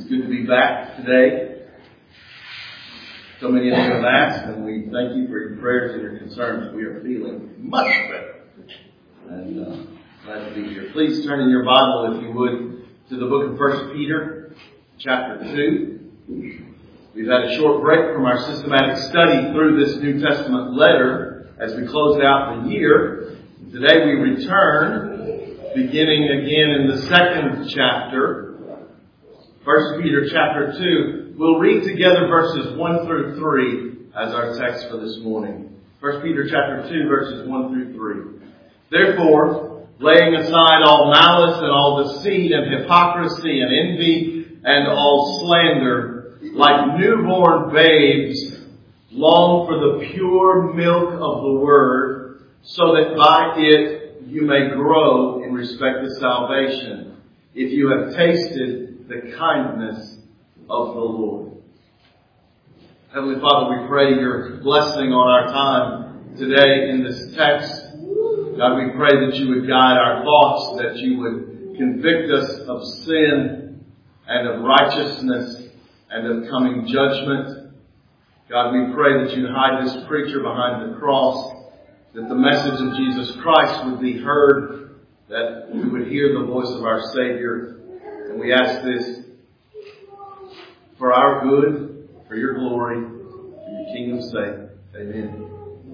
good to be back today. So many of you have asked, and we thank you for your prayers and your concerns. We are feeling much better. And glad to be here. Please turn in your Bible, if you would, to the book of 1 Peter, chapter 2. We've had a short break from our systematic study through this New Testament letter as we closed out the year. Today we return, beginning again in the second chapter, 1 Peter chapter 2. We'll read together verses 1 through 3 as our text for this morning. 1 Peter chapter 2, verses 1 through 3. Therefore, laying aside all malice and all deceit and hypocrisy and envy and all slander, like newborn babes, long for the pure milk of the word, so that by it you may grow in respect to salvation, if you have tasted the kindness of the Lord. Heavenly Father, we pray your blessing on our time today in this text. God, we pray that you would guide our thoughts, that you would convict us of sin and of righteousness and of coming judgment. God, we pray that you hide this preacher behind the cross, that the message of Jesus Christ would be heard, that we would hear the voice of our Savior. And we ask this for our good, for your glory, for your kingdom's sake. Amen.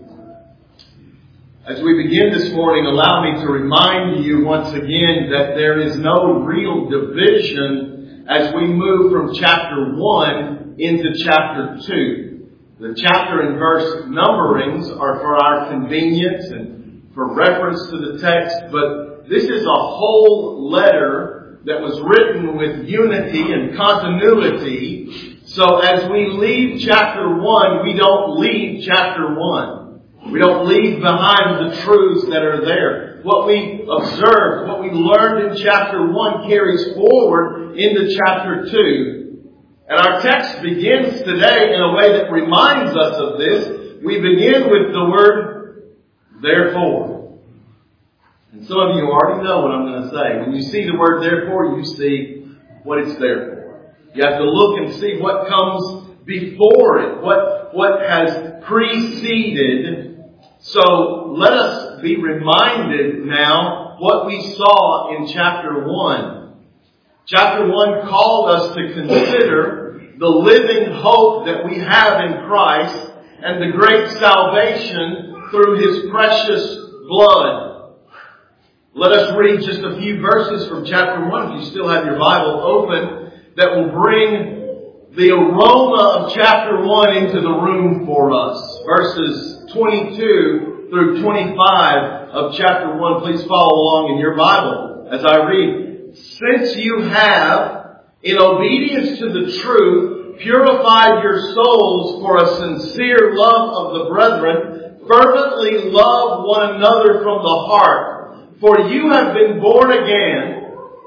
As we begin this morning, allow me to remind you once again that there is no real division as we move from chapter 1 into chapter 2. The chapter and verse numberings are for our convenience and for reference to the text, but this is a whole letter that was written with unity and continuity. So as we leave chapter 1, we don't leave chapter 1. We don't leave behind the truths that are there. What we observed, what we learned in chapter 1 carries forward into chapter 2. And our text begins today in a way that reminds us of this. We begin with the word, therefore. And some of you already know what I'm going to say. When you see the word therefore, you see what it's there for. You have to look and see what comes before it, what has preceded. So let us be reminded now what we saw in chapter 1. Chapter 1 called us to consider the living hope that we have in Christ and the great salvation through His precious blood. Let us read just a few verses from chapter 1, if you still have your Bible open, that will bring the aroma of chapter 1 into the room for us. Verses 22 through 25 of chapter 1. Please follow along in your Bible as I read. Since you have, in obedience to the truth, purified your souls for a sincere love of the brethren, fervently love one another from the heart. For you have been born again,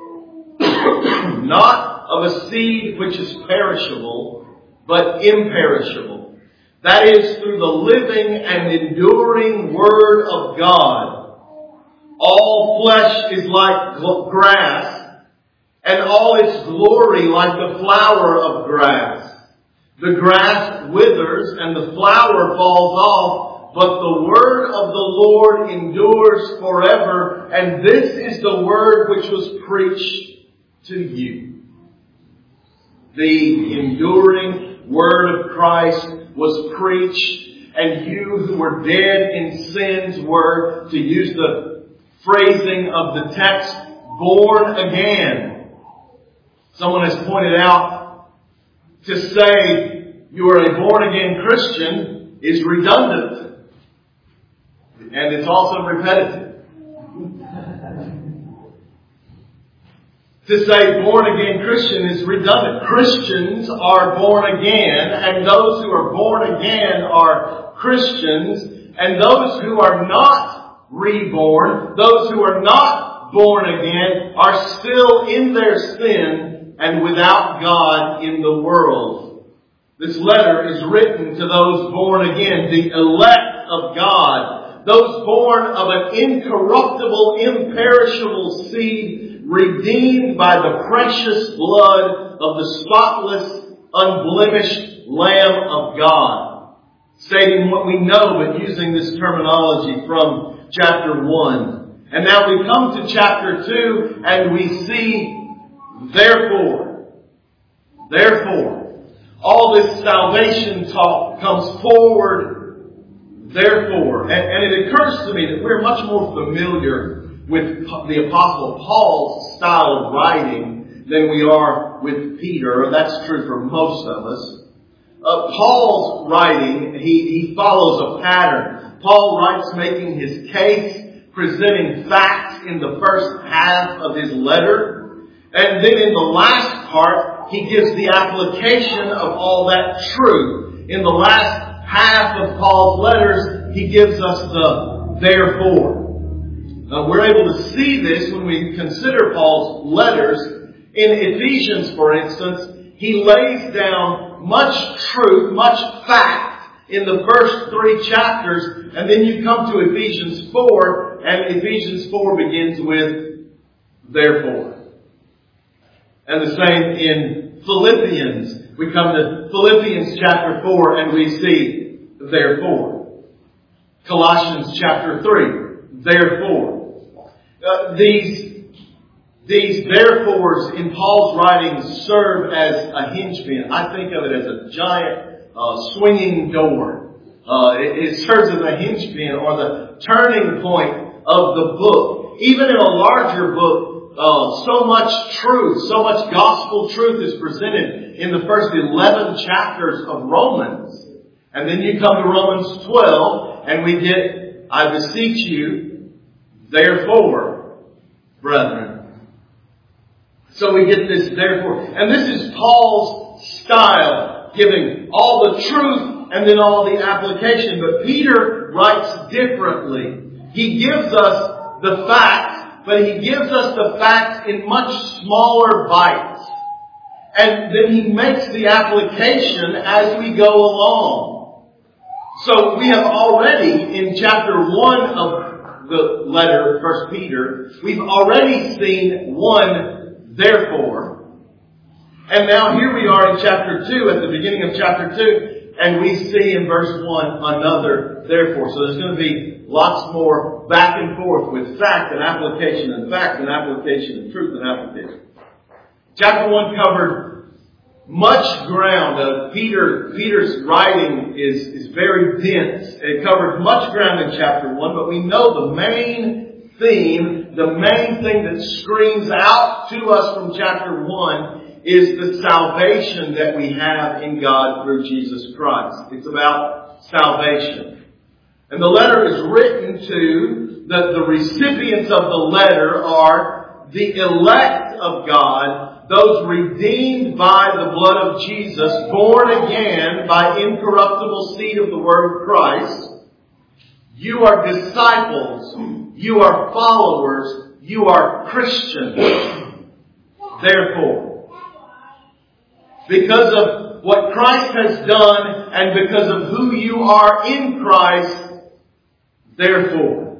not of a seed which is perishable, but imperishable. That is, through the living and enduring Word of God. All flesh is like grass, and all its glory like the flower of grass. The grass withers and the flower falls off, but the word of the Lord endures forever. And this is the word which was preached to you. The enduring word of Christ was preached, and you who were dead in sins were, to use the phrasing of the text, born again. Someone has pointed out, to say you are a born again Christian is redundant. And it's also repetitive. To say born again Christian is redundant. Christians are born again, and those who are born again are Christians, and those who are not reborn, those who are not born again, are still in their sin and without God in the world. This letter is written to those born again, the elect of God, those born of an incorruptible, imperishable seed redeemed by the precious blood of the spotless, unblemished Lamb of God. Stating what we know, but using this terminology from chapter 1. And now we come to chapter 2 and we see, therefore, all this salvation talk comes forward, therefore. And it occurs to me that we're much more familiar with the Apostle Paul's style of writing than we are with Peter. That's true for most of us. Paul's writing, he follows a pattern. Paul writes making his case, presenting facts in the first half of his letter. And then in the last part, he gives the application of all that truth. In the last half of Paul's letters, he gives us the therefore. We're able to see this when we consider Paul's letters. In Ephesians, for instance, he lays down much truth, much fact in the first 3 chapters. And then you come to Ephesians 4, and Ephesians 4 begins with therefore. And the same in Philippians. We come to Philippians chapter 4 and we see therefore. Colossians chapter 3, therefore. These therefores in Paul's writings serve as a hinge pin. I think of it as a giant swinging door. It serves as a hinge pin or the turning point of the book. Even in a larger book, so much truth, so much gospel truth is presented in the first 11 chapters of Romans. And then you come to Romans 12 and we get, I beseech you, therefore, brethren. So we get this therefore. And this is Paul's style, giving all the truth and then all the application. But Peter writes differently. He gives us the facts, but he gives us the facts in much smaller bites. And then he makes the application as we go along. So we have already, in chapter 1 of the letter, 1 Peter, we've already seen one therefore. And now here we are in chapter 2, at the beginning of chapter 2, and we see in verse 1 another therefore. So there's going to be lots more back and forth with fact and application and fact and application and truth and application. Chapter 1 covered much ground. Peter's writing is very dense. It covered much ground in chapter 1, but we know the main theme, the main thing that screams out to us from chapter 1 is the salvation that we have in God through Jesus Christ. It's about salvation. And the letter is written to, the recipients of the letter are the elect of God, those redeemed by the blood of Jesus, born again by incorruptible seed of the Word of Christ. You are disciples. You are followers. You are Christians. Therefore, because of what Christ has done and because of who you are in Christ, therefore.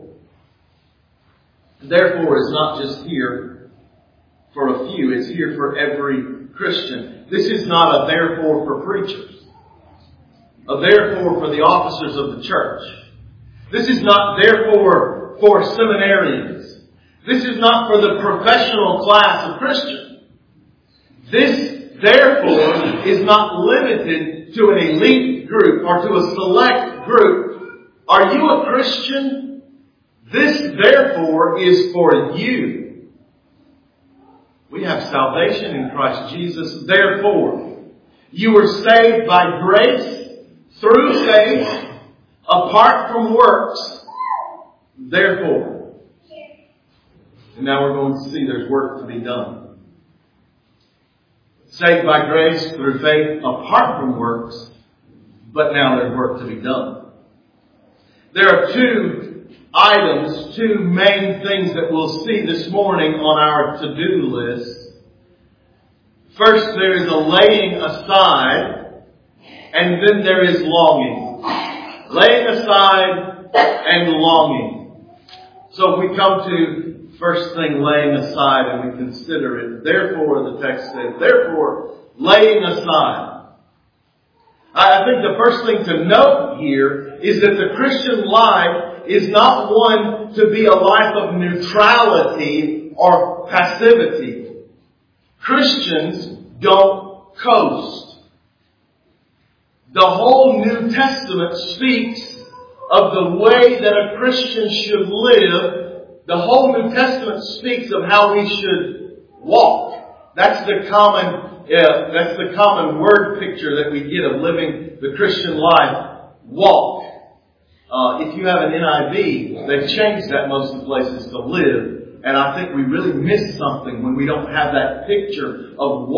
Therefore is not just here for a few. It's here for every Christian. This is not a therefore for preachers. A therefore for the officers of the church. This is not therefore for seminarians. This is not for the professional class of Christians. This therefore is not limited to an elite group or to a select group. Are you a Christian? This therefore is for you. We have salvation in Christ Jesus. Therefore, you were saved by grace through faith apart from works. Therefore. And now we're going to see there's work to be done. Saved by grace through faith apart from works, but now there's work to be done. There are two items, two main things that we'll see this morning on our to-do list. First, there is a laying aside, and then there is longing. Laying aside and longing. So if we come to first thing laying aside, and we consider it. Therefore, the text says, therefore, laying aside. I think the first thing to note here is that the Christian life is not one to be a life of neutrality or passivity. Christians don't coast. The whole New Testament speaks of the way that a Christian should live. The whole New Testament speaks of how we should walk. That's the common word picture that we get of living the Christian life. Walk. If you have an NIV, they've changed that most of the places to live. And I think we really miss something when we don't have that picture of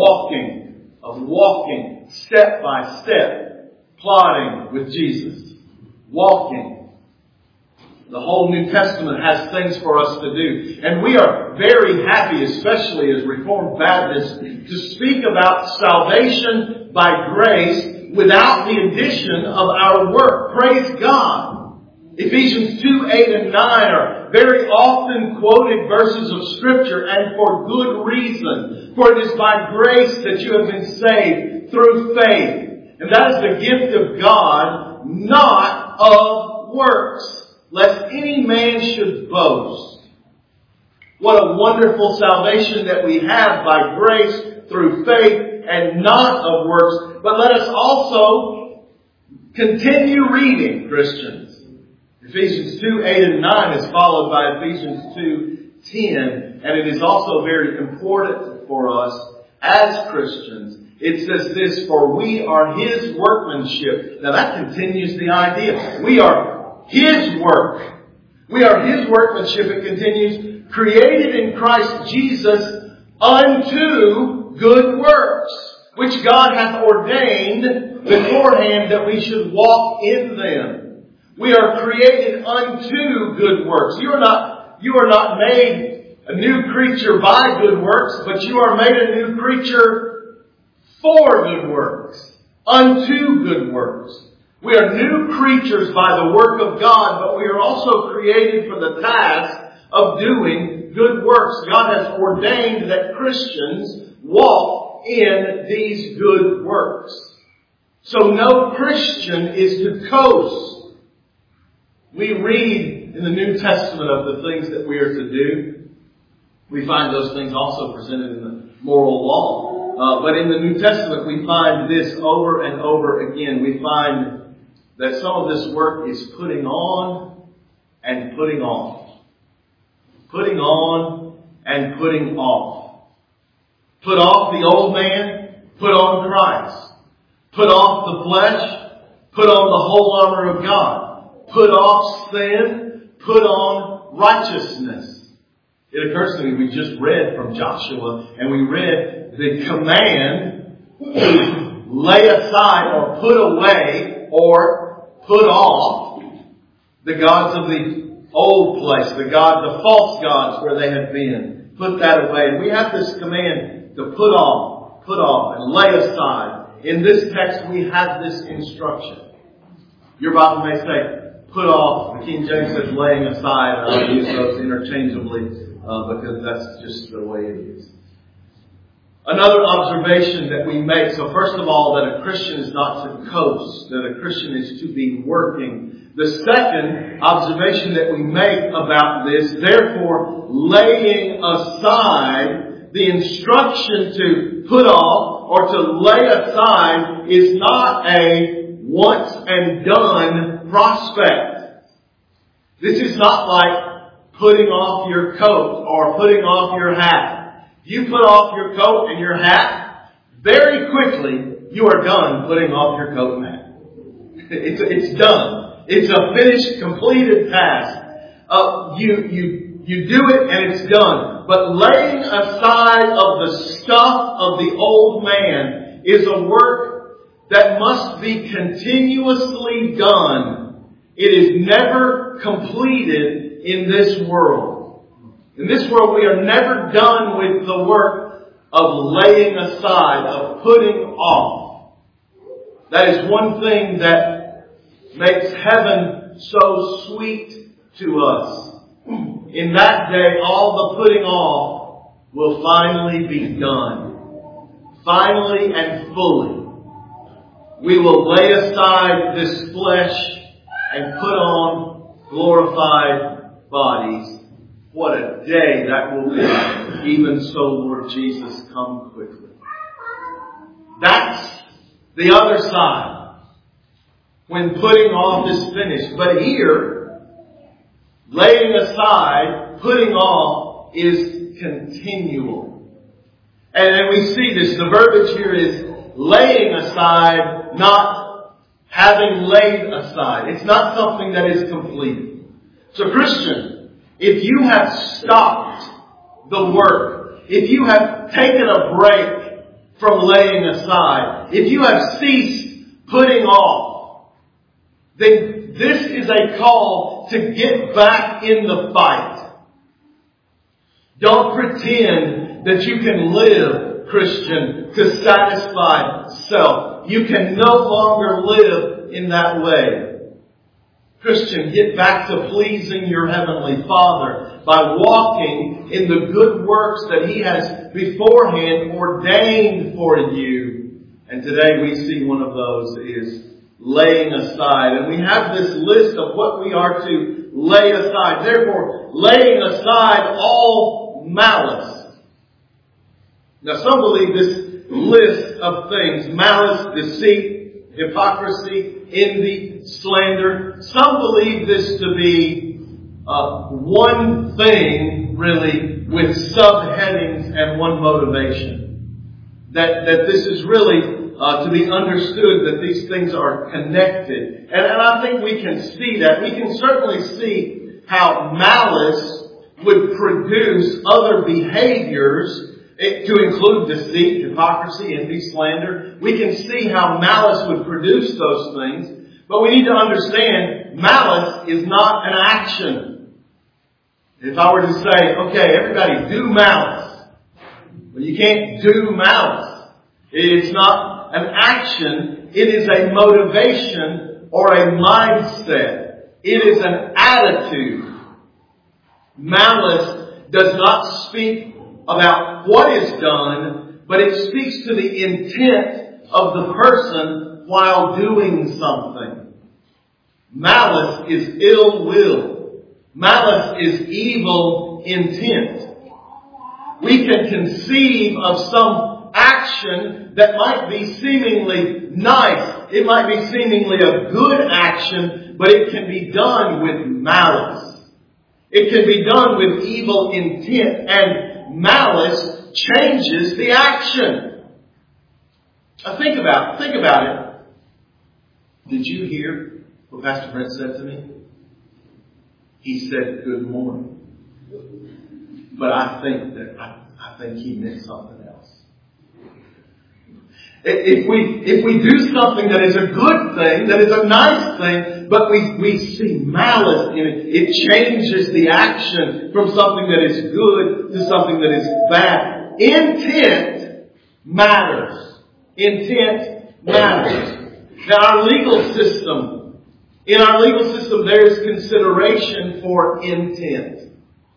walking step by step, plodding with Jesus. Walking. The whole New Testament has things for us to do. And we are very happy, especially as Reformed Baptists, to speak about salvation by grace without the addition of our work. Praise God. Ephesians 2, 8 and 9 are very often quoted verses of Scripture, and for good reason. For it is by grace that you have been saved through faith. And that is the gift of God, not of works, lest any man should boast. What a wonderful salvation that we have by grace through faith and not of works. But let us also continue reading, Christians. Ephesians 2, 8 and 9 is followed by Ephesians 2, 10. And it is also very important for us as Christians. It says this, for we are His workmanship. Now that continues the idea. We are His work. We are His workmanship. It continues, created in Christ Jesus unto good works, which God hath ordained beforehand that we should walk in them. We are created unto good works. You are not made a new creature by good works, but you are made a new creature for good works. Unto good works. We are new creatures by the work of God, but we are also created for the task of doing good works. God has ordained that Christians walk in these good works. So no Christian is to coast. We read in the New Testament of the things that we are to do. We find those things also presented in the moral law. But in the New Testament we find this over and over again. We find that some of this work is putting on and putting off. Putting on and putting off. Put off the old man, put on Christ. Put off the flesh, put on the whole armor of God. Put off sin, put on righteousness. It occurs to me, we just read from Joshua, and we read the command to lay aside or put away or put off the gods of the old place, the false gods where they had been. Put that away. And we have this command to put off and lay aside. In this text we have this instruction. Your Bible may say, put off. The King James says laying aside. And I'll use those interchangeably because that's just the way it is. Another observation that we make. So first of all, that a Christian is not to coast. That a Christian is to be working. The second observation that we make about this, therefore, laying aside, the instruction to put off or to lay aside is not a once and done prospect. This is not like putting off your coat or putting off your hat. You put off your coat and your hat, very quickly you are done putting off your coat and hat. It's done. It's a finished, completed task. You do it and it's done. But laying aside of the stuff of the old man is a work that must be continuously done. It is never completed in this world. In this world, we are never done with the work of laying aside, of putting off. That is one thing that makes heaven so sweet to us. in that day, all the putting off will finally be done. Finally and fully. We will lay aside this flesh and put on glorified bodies. What a day that will be. Even so, Lord Jesus, come quickly. That's the other side. When putting off is finished. But here, laying aside, putting off is continual. And we see this. The verbiage here is laying aside, not having laid aside. It's not something that is completed. So Christian, if you have stopped the work, if you have taken a break from laying aside, if you have ceased putting off, then this is a call to get back in the fight. Don't pretend that you can live, Christian, to satisfy self. You can no longer live in that way. Christian, get back to pleasing your Heavenly Father by walking in the good works that He has beforehand ordained for you. And today we see one of those is laying aside. And we have this list of what we are to lay aside. Therefore, laying aside all malice. Now some believe this list of things, malice, deceit, hypocrisy, envy, slander. Some believe this to be one thing, really, with subheadings and one motivation. That this is really to be understood that these things are connected. And I think we can see that. We can certainly see how malice would produce other behaviors, to include deceit, hypocrisy, envy, slander. We can see how malice would produce those things. But we need to understand malice is not an action. If I were to say, okay, everybody do malice. Well, you can't do malice. It's not an action. It is a motivation or a mindset. It is an attitude. Malice does not speak about what is done, but it speaks to the intent of the person while doing something. Malice is ill will. Malice is evil intent. We can conceive of some action that might be seemingly nice. It might be seemingly a good action, but it can be done with malice. It can be done with evil intent, and malice changes the action. Now think about it. Did you hear what Pastor Brent said to me? He said, "Good morning." But I think he meant something else. If we do something that is a good thing, that is a nice thing, but we see malice in it, it changes the action from something that is good to something that is bad. Intent matters. Intent matters. Now, in our legal system, there is consideration for intent.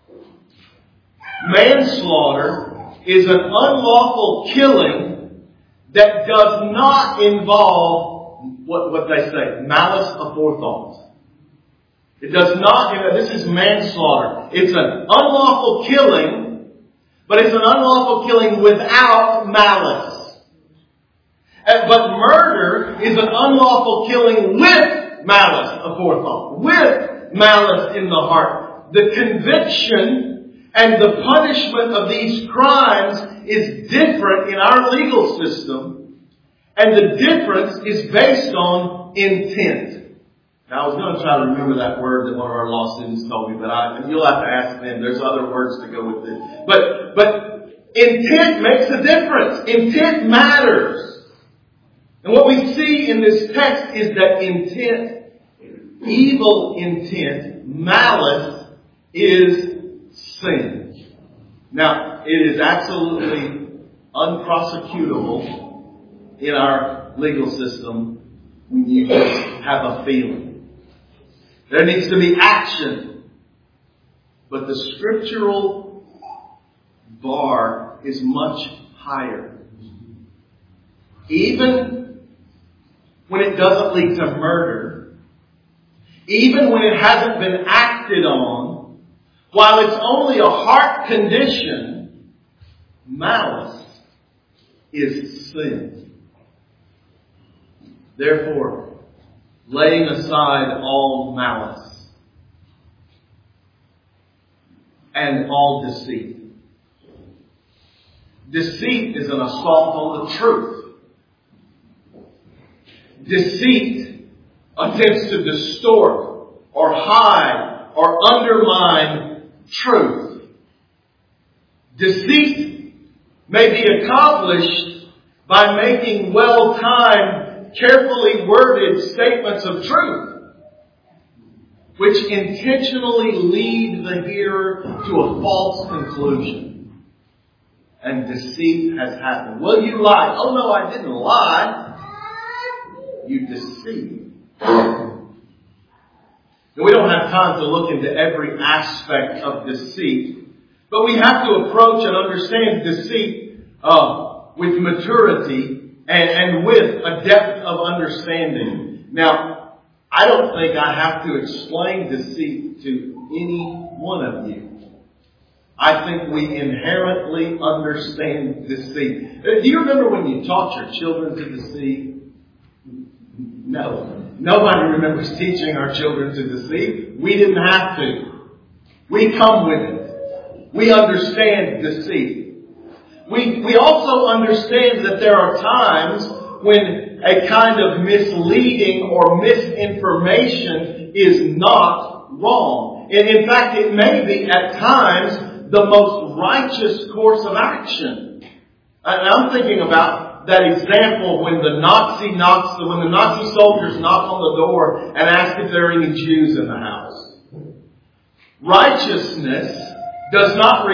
Manslaughter is an unlawful killing that does not involve what they say, malice aforethought. It does not, this is manslaughter. It's an unlawful killing, but it's an unlawful killing without malice. But murder is an unlawful killing with malice aforethought, with malice in the heart. The conviction and the punishment of these crimes is different in our legal system, and the difference is based on intent. Now, I was going to try to remember that word that one of our law students told me, but you'll have to ask them. There's other words to go with it. But intent makes a difference. Intent matters. And what we see in this text is that intent, evil intent, malice, is sin. Now, it is absolutely unprosecutable in our legal system when you just have a feeling. There needs to be action. But the scriptural bar is much higher. Even when it doesn't lead to murder, even when it hasn't been acted on, while it's only a heart condition, malice is sin. Therefore, laying aside all malice and all deceit. Deceit is an assault on the truth. Deceit attempts to distort or hide or undermine truth. Deceit may be accomplished by making well-timed, carefully worded statements of truth, which intentionally lead the hearer to a false conclusion. And deceit has happened. Well, you lied. Oh no, I didn't lie. You deceived. And we don't have time to look into every aspect of deceit, but we have to approach and understand deceit with maturity and with a depth of understanding. Now, I don't think I have to explain deceit to any one of you. I think we inherently understand deceit. Do you remember when you taught your children to deceive? No. Nobody remembers teaching our children to deceive. We didn't have to. We come with it. We understand deceit. We also understand that there are times when a kind of misleading or misinformation is not wrong. And in fact, it may be at times the most righteous course of action. And I'm thinking about that example when the Nazi soldiers knock on the door and ask if there are any Jews in the house. Righteousness does not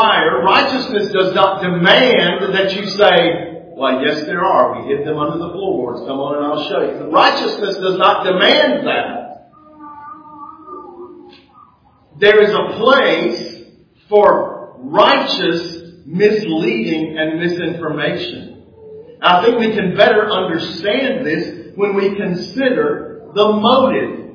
demand that you say, well, yes, there are. We hid them under the floorboards. Come on and I'll show you. Righteousness does not demand that. There is a place for righteous misleading and misinformation. I think we can better understand this when we consider the motive.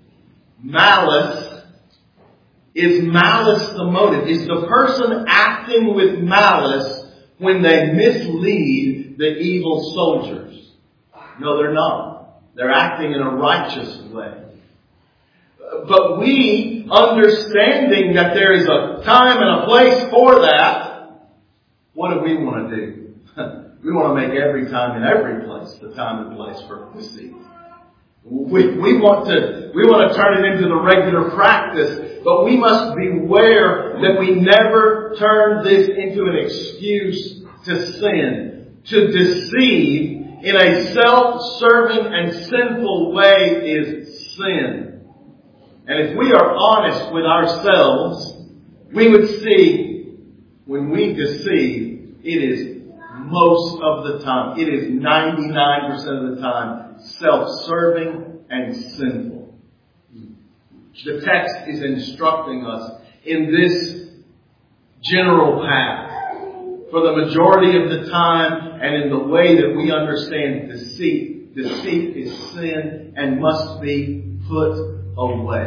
Is malice the motive? Is the person acting with malice when they mislead the evil soldiers? No, they're not. They're acting in a righteous way. But we, understanding that there is a time and a place for that, what do we want to do? We want to make every time and every place the time and place for deceit. We want to turn it into the regular practice, but we must beware that we never turn this into an excuse to sin. To deceive in a self-serving and sinful way is sin. And if we are honest with ourselves, we would see when we deceive, it is most of the time, it is 99% of the time, self-serving and sinful. The text is instructing us in this general path. For the majority of the time and in the way that we understand deceit, deceit is sin and must be put away.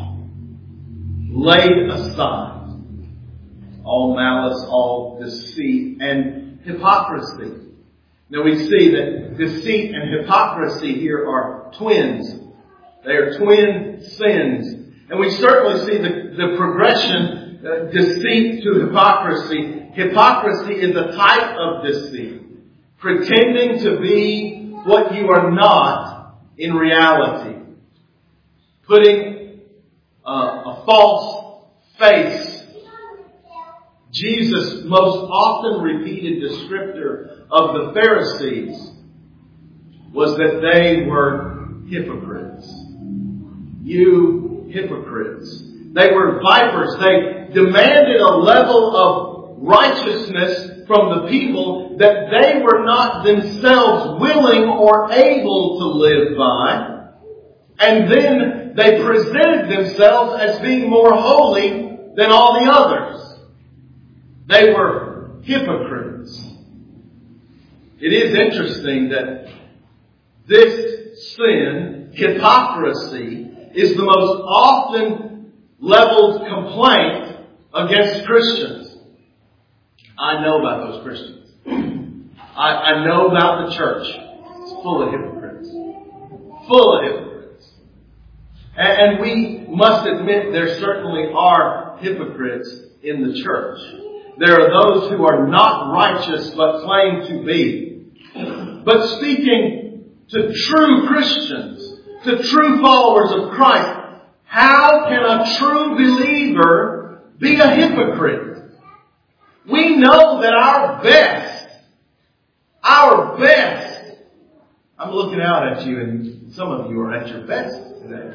Laid aside. All malice, all deceit, and hypocrisy. Now we see that deceit and hypocrisy here are twins. They are twin sins. And we certainly see the progression, deceit to hypocrisy. Hypocrisy is a type of deceit. Pretending to be what you are not in reality. Putting a false face. Jesus' most often repeated descriptor of the Pharisees was that they were hypocrites. You hypocrites. They were vipers. They demanded a level of righteousness from the people that they were not themselves willing or able to live by. And then they presented themselves as being more holy than all the others. They were hypocrites. It is interesting that this sin, hypocrisy, is the most often leveled complaint against Christians. I know about those Christians. I know about the church. It's full of hypocrites. Full of hypocrites. And we must admit there certainly are hypocrites in the church. There are those who are not righteous but claim to be. But speaking to true Christians, to true followers of Christ, how can a true believer be a hypocrite? We know that our best, I'm looking out at you and some of you are at your best today.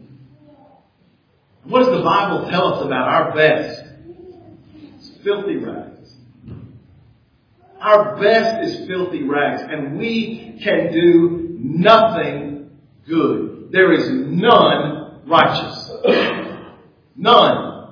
What does the Bible tell us about our best? It's filthy rags. Our best is filthy rags, and we can do nothing good. There is none righteous. None.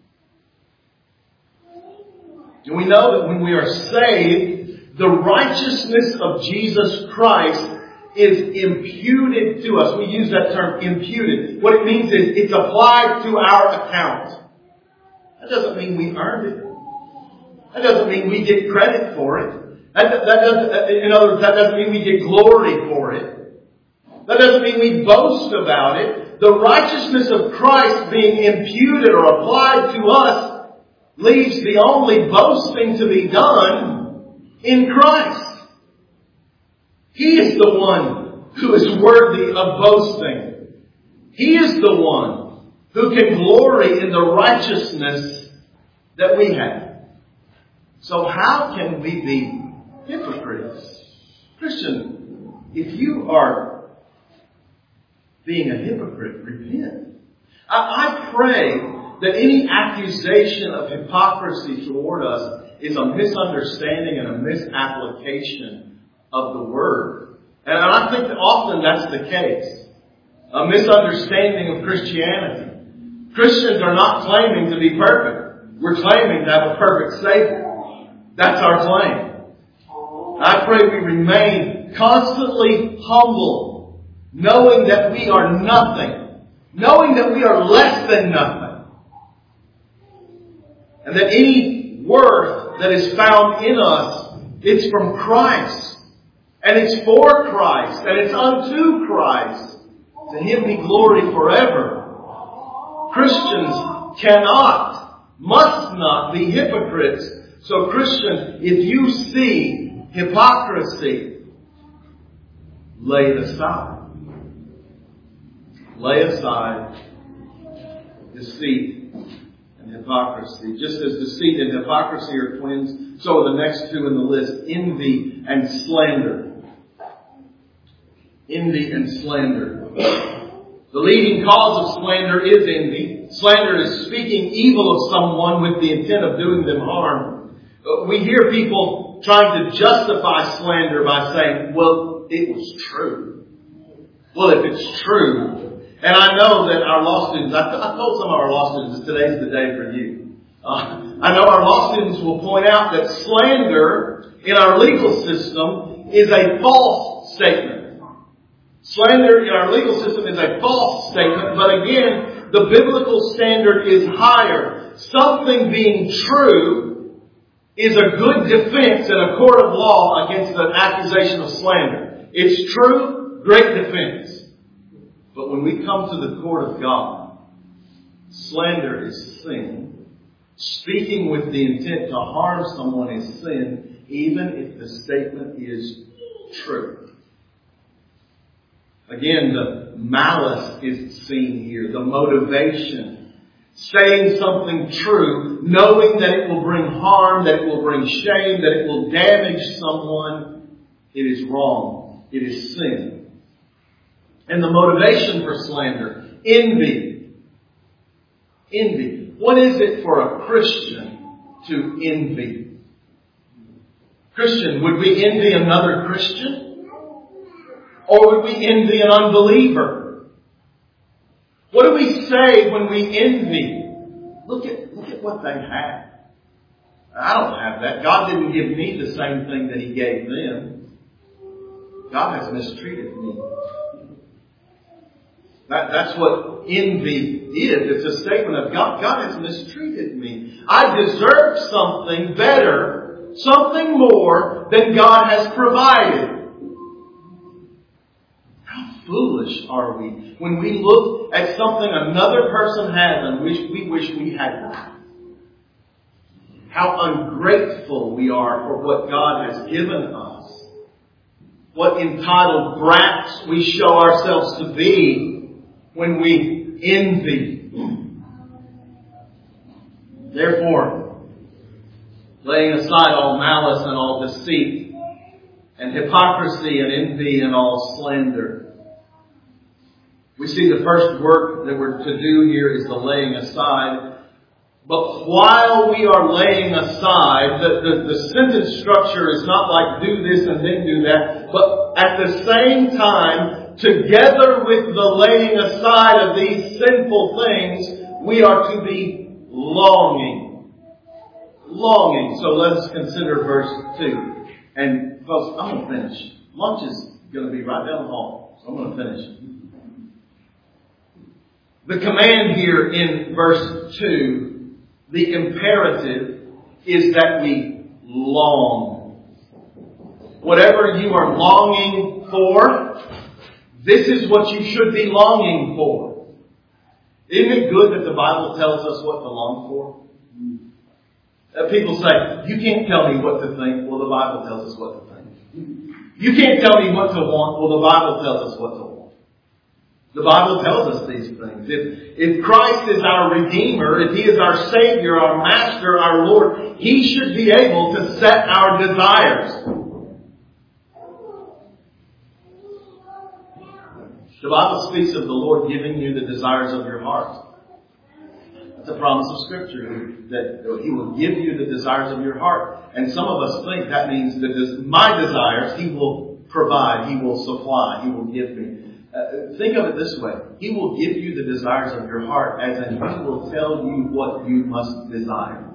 And we know that when we are saved, the righteousness of Jesus Christ is imputed to us. We use that term, imputed. What it means is it's applied to our account. That doesn't mean we earned it. That doesn't mean we get credit for it. In other words, that doesn't mean we get glory for it. That doesn't mean we boast about it. The righteousness of Christ being imputed or applied to us leaves the only boasting to be done in Christ. He is the one who is worthy of boasting. He is the one who can glory in the righteousness that we have. So how can we be hypocrites? Christian, if you are being a hypocrite, repent. I pray that any accusation of hypocrisy toward us is a misunderstanding and a misapplication of the Word. And I think that often that's the case. A misunderstanding of Christianity. Christians are not claiming to be perfect. We're claiming to have a perfect Savior. That's our claim. I pray we remain constantly humble, knowing that we are nothing. Knowing that we are less than nothing. And that any worth that is found in us, it's from Christ. And it's for Christ. And it's unto Christ. To Him be glory forever. Christians cannot, must not be hypocrites. So Christians, if you see hypocrisy, lay it aside. Lay aside deceit and hypocrisy. Just as deceit and hypocrisy are twins, so are the next two in the list. Envy and slander. Envy and slander. The leading cause of slander is envy. Slander is speaking evil of someone with the intent of doing them harm. We hear people trying to justify slander by saying, well, it was true. Well, if it's true. And I know that our law students, I told some of our law students that today's the day for you. I know our law students will point out that slander in our legal system is a false statement. Slander in our legal system is a false statement, but again, the biblical standard is higher. Something being true is a good defense in a court of law against an accusation of slander. It's true, great defense. But when we come to the court of God, slander is sin. Speaking with the intent to harm someone is sin, even if the statement is true. Again, the malice is seen here, the motivation. Saying something true, knowing that it will bring harm, that it will bring shame, that it will damage someone, it is wrong. It is sin. And the motivation for slander, envy. Envy. What is it for a Christian to envy? Christian, would we envy another Christian? Or would we envy an unbeliever? What do we say when we envy? look at what they have. I don't have that. God didn't give me the same thing that He gave them. God has mistreated me. That's what envy is. It's a statement of God. God has mistreated me. I deserve something better, something more than God has provided. How foolish are we when we look at something another person has and we wish we had that? How ungrateful we are for what God has given us. What entitled brats we show ourselves to be when we envy. Therefore, laying aside all malice and all deceit, and hypocrisy and envy and all slander. We see the first work that we're to do here is the laying aside. But while we are laying aside, the sentence structure is not like do this and then do that. But at the same time, together with the laying aside of these sinful things, we are to be longing. Longing. So let's consider verse 2. And folks, I'm going to finish. Lunch is going to be right down the hall. So I'm going to finish. The command here in verse 2, the imperative, is that we long. Whatever you are longing for, this is what you should be longing for. Isn't it good that the Bible tells us what to long for? People say, you can't tell me what to think. Well, the Bible tells us what to think. You can't tell me what to want. Well, the Bible tells us what to want. The Bible tells us these things. If Christ is our Redeemer, if He is our Savior, our Master, our Lord, He should be able to set our desires. The Bible speaks of the Lord giving you the desires of your heart. That's a promise of Scripture, that He will give you the desires of your heart. And some of us think that means that my desires He will provide, He will supply, He will give me. Think of it this way. He will give you the desires of your heart, as in He will tell you what you must desire.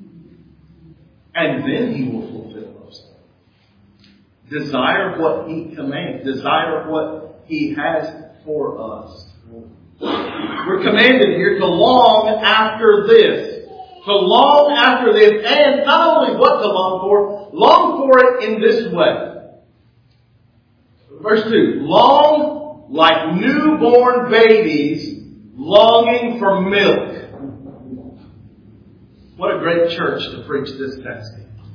And then He will fulfill those things. Desire what He commands. Desire what He has for us. We're commanded here to long after this. To long after this. And not only what to long for it in this way. Verse 2. Long like newborn babies longing for milk. What a great church to preach this text.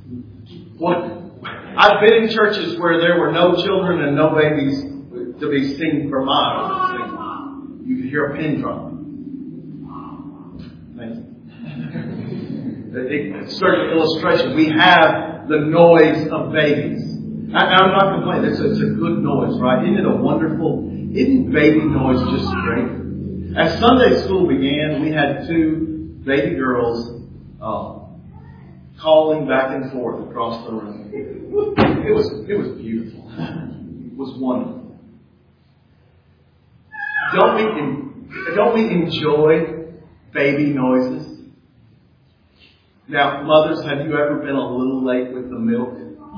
I've been in churches where there were no children and no babies to be seen for miles. You could hear a pin drop. It's certain illustration. We have the noise of babies. I'm not complaining. It's a good noise, right? Isn't it a wonderful? Isn't baby noise just great? As Sunday school began, we had two baby girls calling back and forth across the room. It was beautiful. It was wonderful. Don't we enjoy baby noises? Now, mothers, have you ever been a little late with the milk?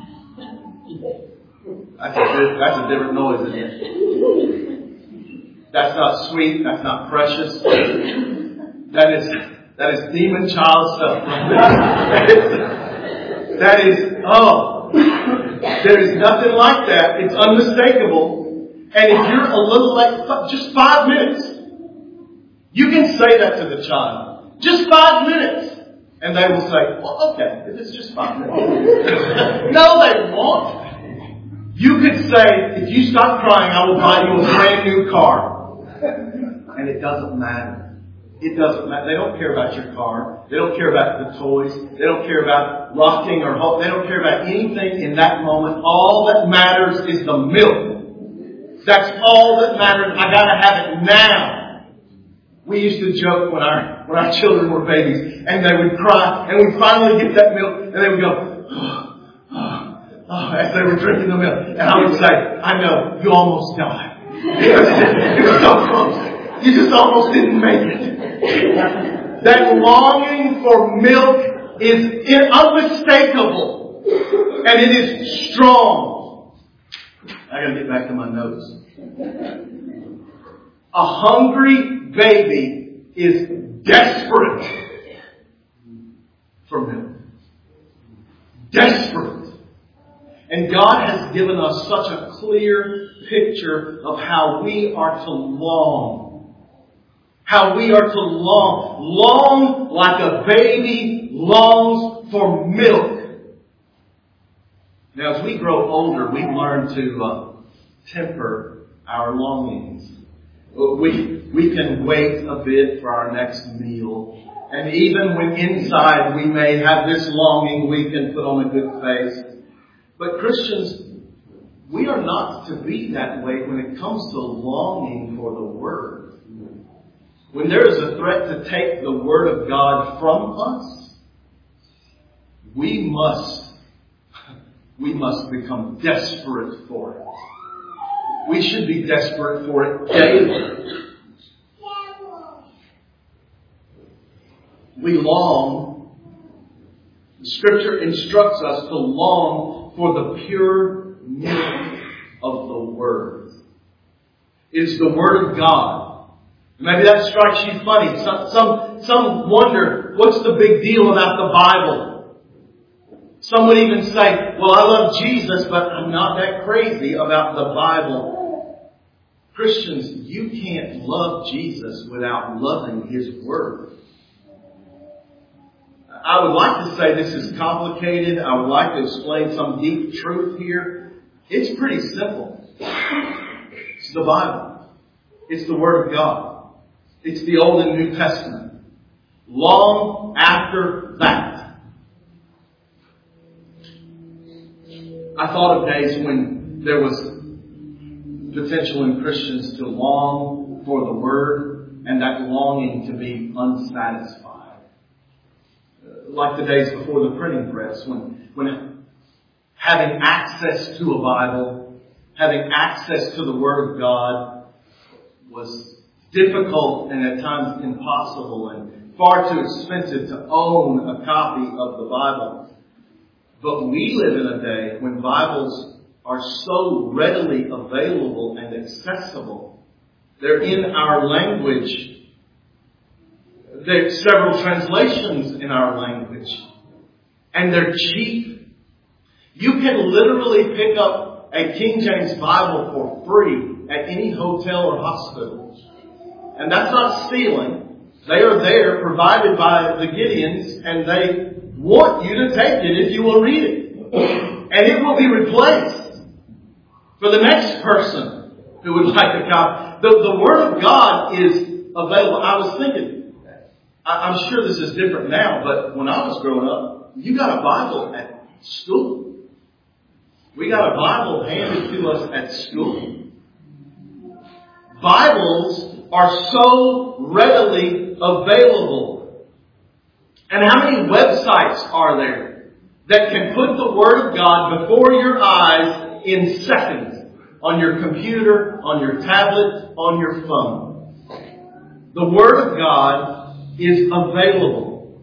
That's a different noise, isn't it? That's not sweet. That's not precious. That is demon child stuff. There is nothing like that. It's unmistakable. And if you're a little late, just 5 minutes, you can say that to the child. Just 5 minutes. And they will say, well, okay, if it's just 5 minutes. No, they won't. You could say, if you stop crying, I will buy you a brand new car. And it doesn't matter. It doesn't matter. They don't care about your car. They don't care about the toys. They don't care about rocking or hope. They don't care about anything in that moment. All that matters is the milk. That's all that matters. I gotta have it now. We used to joke when our children were babies, and they would cry, and we'd finally get that milk, and they would go, as they were drinking the milk. And I would say, I know, you almost died. It was so close. You just almost didn't make it. That longing for milk is unmistakable. And it is strong. I gotta get back to my notes. A hungry baby is desperate for milk. Desperate. And God has given us such a clear picture of how we are to long. How we are to long. Long like a baby longs for milk. Now as we grow older, we learn to temper our longings. We can wait a bit for our next meal. And even when inside we may have this longing, we can put on a good face. But Christians, we are not to be that way when it comes to longing for the Word. When there is a threat to take the Word of God from us, we must become desperate for it. We should be desperate for it daily. We long. The Scripture instructs us to long for the pure milk of the Word. It is the Word of God. Maybe that strikes you funny. Some wonder, what's the big deal about the Bible? Some would even say, well, I love Jesus, but I'm not that crazy about the Bible. Christians, you can't love Jesus without loving His Word. I would like to say this is complicated. I would like to explain some deep truth here. It's pretty simple. It's the Bible. It's the Word of God. It's the Old and New Testament. Long after that, I thought of days when there was potential in Christians to long for the Word and that longing to be unsatisfied. Like the days before the printing press, when having access to a Bible, having access to the Word of God was difficult and at times impossible and far too expensive to own a copy of the Bible. But we live in a day when Bibles are so readily available and accessible. They're in our language. There's several translations in our language. And they're cheap. You can literally pick up a King James Bible for free at any hotel or hospital. And that's not stealing. They are there provided by the Gideons, and they want you to take it if you will read it. And it will be replaced for the next person who would like a copy. The Word of God is available. I was thinking, I'm sure this is different now, but when I was growing up, you got a Bible at school. We got a Bible handed to us at school. Bibles are so readily available. And how many websites are there that can put the Word of God before your eyes in seconds? On your computer, on your tablet, on your phone. The Word of God is available.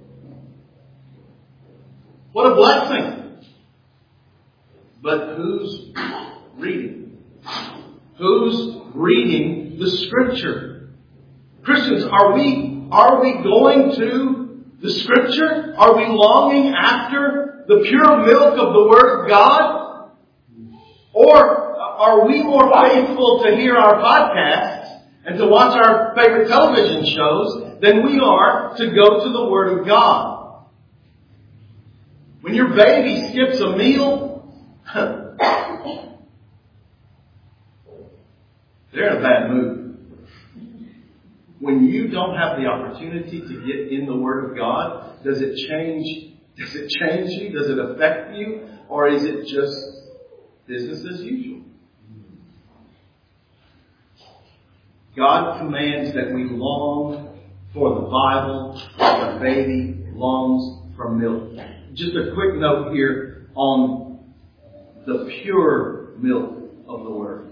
What a blessing. But who's reading? Who's reading the Scripture? Christians, are we going to the Scripture? Are we longing after the pure milk of the Word of God? Or are we more faithful to hear our podcasts and to watch our favorite television shows than we are to go to the Word of God? When your baby skips a meal, they're in a bad mood. When you don't have the opportunity to get in the Word of God, does it change you? Does it affect you? Or is it just business as usual? God commands that we long for the Bible like a baby longs for milk. Just a quick note here on the pure milk of the Word.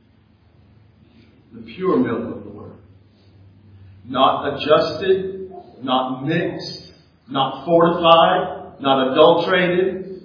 The pure milk of the Word. Not adjusted, not mixed, not fortified, not adulterated.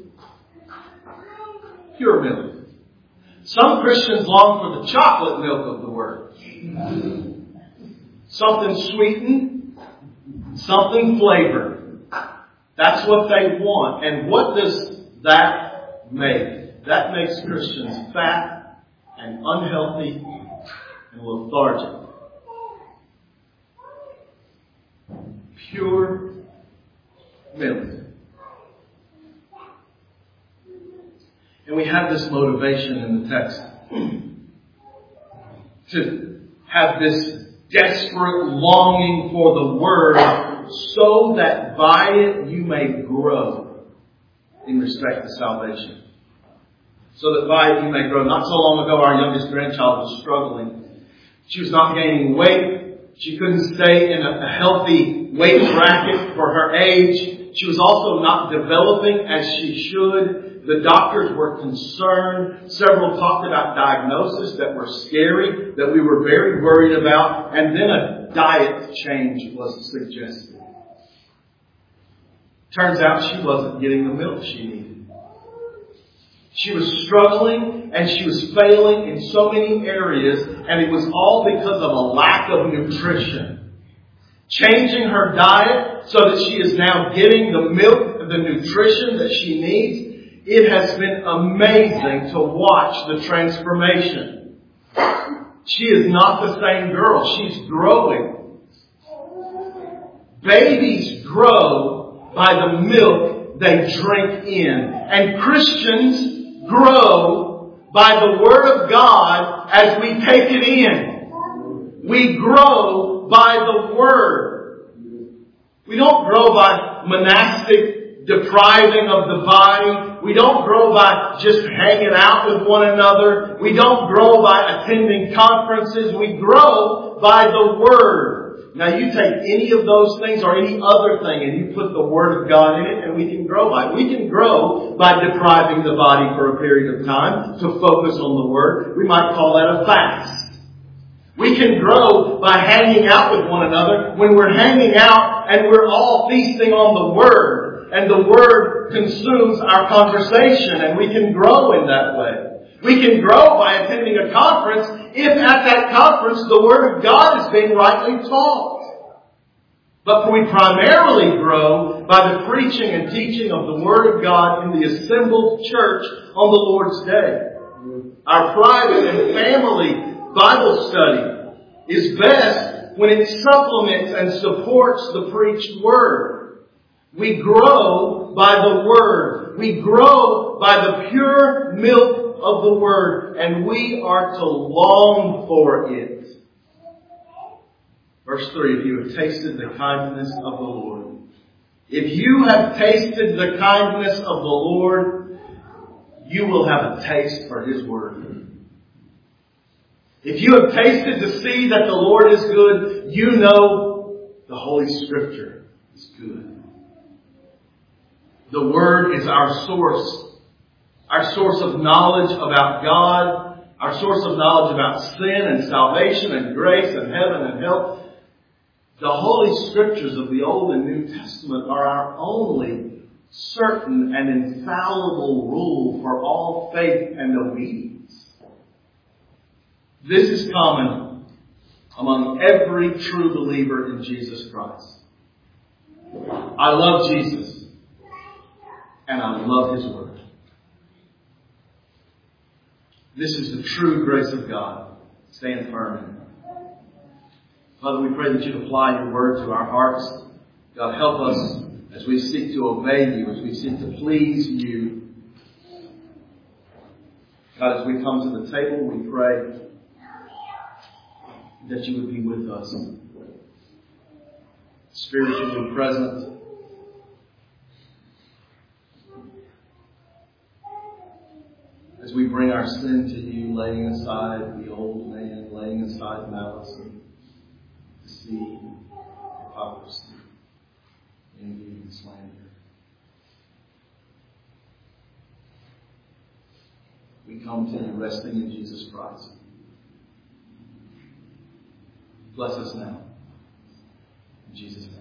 Pure milk. Some Christians long for the chocolate milk of the Word. Something sweetened, something flavored. That's what they want. And what does that make? That makes Christians fat and unhealthy and lethargic. Pure milk. And we have this motivation in the text to have this desperate longing for the Word so that by it you may grow in respect to salvation. So that by it you may grow. Not so long ago, our youngest grandchild was struggling. She was not gaining weight. She couldn't stay in a healthy weight bracket for her age. She was also not developing as she should. The doctors were concerned. Several talked about diagnoses that were scary, that we were very worried about. And then a diet change was suggested. Turns out she wasn't getting the milk she needed. She was struggling and she was failing in so many areas, and it was all because of a lack of nutrition. Changing her diet so that she is now getting the milk, the nutrition that she needs. It has been amazing to watch the transformation. She is not the same girl. She's growing. Babies grow by the milk they drink in. And Christians grow by the Word of God as we take it in. We grow by the Word. We don't grow by monastic depriving of the body. We don't grow by just hanging out with one another. We don't grow by attending conferences. We grow by the Word. Now you take any of those things or any other thing and you put the Word of God in it and we can grow by it. We can grow by depriving the body for a period of time to focus on the Word. We might call that a fast. We can grow by hanging out with one another when we're hanging out and we're all feasting on the Word. And the Word consumes our conversation, and we can grow in that way. We can grow by attending a conference if at that conference the Word of God is being rightly taught. But we primarily grow by the preaching and teaching of the Word of God in the assembled church on the Lord's Day. Our private and family Bible study is best when it supplements and supports the preached Word. We grow by the Word. We grow by the pure milk of the Word. And we are to long for it. Verse 3, if you have tasted the kindness of the Lord. If you have tasted the kindness of the Lord, you will have a taste for His Word. If you have tasted to see that the Lord is good, you know the Holy Scripture is good. The Word is our source of knowledge about God, our source of knowledge about sin and salvation and grace and heaven and hell. The Holy Scriptures of the Old and New Testament are our only certain and infallible rule for all faith and obedience. This is common among every true believer in Jesus Christ. I love Jesus. And I love His Word. This is the true grace of God. Stand firm in it. Father, we pray that you'd apply your Word to our hearts. God, help us as we seek to obey you, as we seek to please you. God, as we come to the table, we pray that you would be with us. Spiritually present. As we bring our sin to you, laying aside the old man, laying aside malice and deceit, hypocrisy, envy and slander. We come to you resting in Jesus Christ. Bless us now. In Jesus' name.